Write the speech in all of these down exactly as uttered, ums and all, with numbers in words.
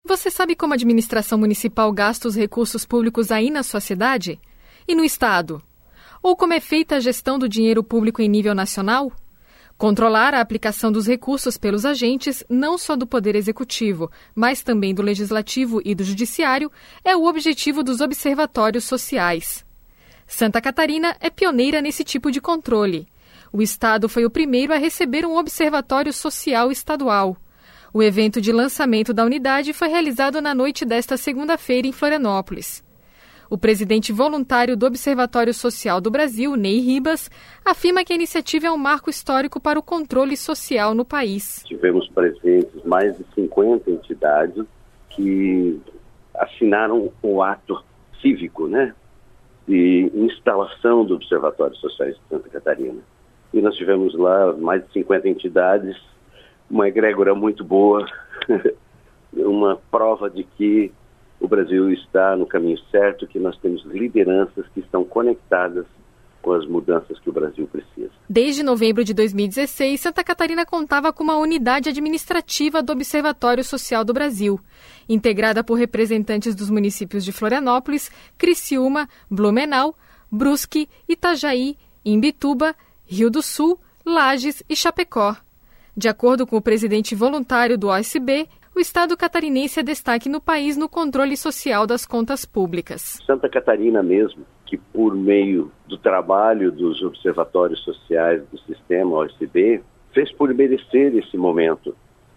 Você sabe como a administração municipal gasta os recursos públicos aí na sua cidade? E no estado? Ou como é feita a gestão do dinheiro público em nível nacional? Controlar a aplicação dos recursos pelos agentes, não só do Poder Executivo, mas também do Legislativo e do Judiciário, é o objetivo dos observatórios sociais. Santa Catarina é pioneira nesse tipo de controle. O estado foi o primeiro a receber um observatório social estadual. O evento de lançamento da unidade foi realizado na noite desta segunda-feira em Florianópolis. O presidente voluntário do Observatório Social do Brasil, Ney Ribas, afirma que a iniciativa é um marco histórico para o controle social no país. Tivemos presentes mais de cinquenta entidades que assinaram o ato cívico, né, de instalação do Observatório Social de Santa Catarina. E nós tivemos lá mais de cinquenta entidades, uma egrégora muito boa, uma prova de que o Brasil está no caminho certo, que nós temos lideranças que estão conectadas com as mudanças que o Brasil precisa. Desde novembro de dois mil e dezesseis, Santa Catarina contava com uma unidade administrativa do Observatório Social do Brasil, integrada por representantes dos municípios de Florianópolis, Criciúma, Blumenau, Brusque, Itajaí, Imbituba, Rio do Sul, Lages e Chapecó. De acordo com o presidente voluntário do O S B, o estado catarinense é destaque no país no controle social das contas públicas. Santa Catarina mesmo, que por meio do trabalho dos observatórios sociais do sistema O S B, fez por merecer esse momento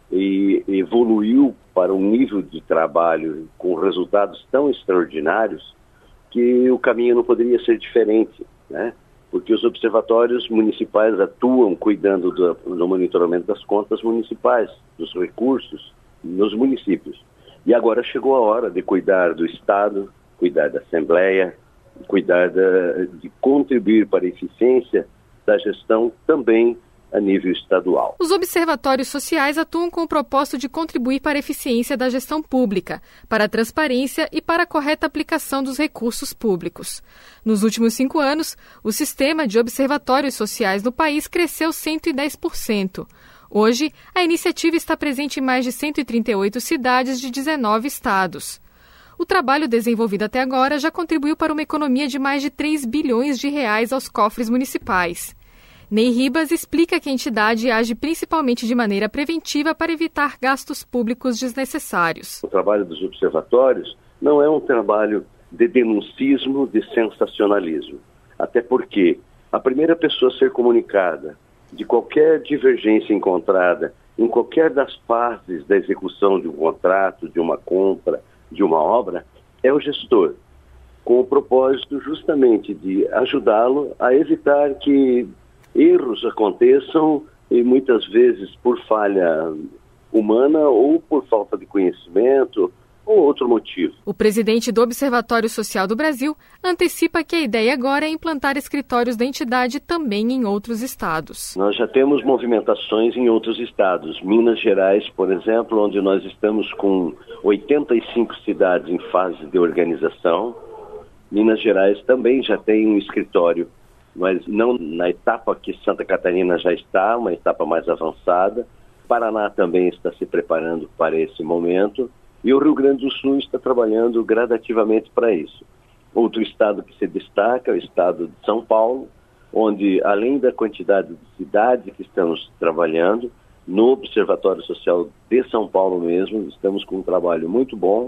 e evoluiu para um nível de trabalho com resultados tão extraordinários que o caminho não poderia ser diferente, né? Porque os observatórios municipais atuam cuidando do, do monitoramento das contas municipais, dos recursos nos municípios. E agora chegou a hora de cuidar do Estado, cuidar da Assembleia, cuidar da, de contribuir para a eficiência da gestão também a nível estadual. Os observatórios sociais atuam com o propósito de contribuir para a eficiência da gestão pública, para a transparência e para a correta aplicação dos recursos públicos. Nos últimos cinco anos, o sistema de observatórios sociais no país cresceu cento e dez por cento. Hoje, a iniciativa está presente em mais de cento e trinta e oito cidades de dezenove estados. O trabalho desenvolvido até agora já contribuiu para uma economia de mais de três bilhões de reais aos cofres municipais. Ney Ribas explica que a entidade age principalmente de maneira preventiva para evitar gastos públicos desnecessários. O trabalho dos observatórios não é um trabalho de denuncismo, de sensacionalismo. Até porque a primeira pessoa a ser comunicada de qualquer divergência encontrada em qualquer das fases da execução de um contrato, de uma compra, de uma obra, é o gestor, com o propósito justamente de ajudá-lo a evitar que erros aconteçam e muitas vezes por falha humana ou por falta de conhecimento ou outro motivo. O presidente do Observatório Social do Brasil antecipa que a ideia agora é implantar escritórios da entidade também em outros estados. Nós já temos movimentações em outros estados. Minas Gerais, por exemplo, onde nós estamos com oitenta e cinco cidades em fase de organização. Minas Gerais também já tem um escritório, mas não na etapa que Santa Catarina já está, uma etapa mais avançada. Paraná também está se preparando para esse momento. E o Rio Grande do Sul está trabalhando gradativamente para isso. Outro estado que se destaca é o estado de São Paulo, onde, além da quantidade de cidades que estamos trabalhando, no Observatório Social de São Paulo mesmo, estamos com um trabalho muito bom.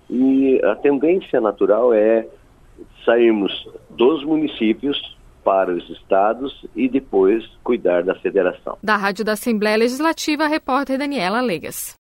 E a tendência natural é sairmos dos municípios para os estados e depois cuidar da federação. Da Rádio da Assembleia Legislativa, a repórter Daniela Legas.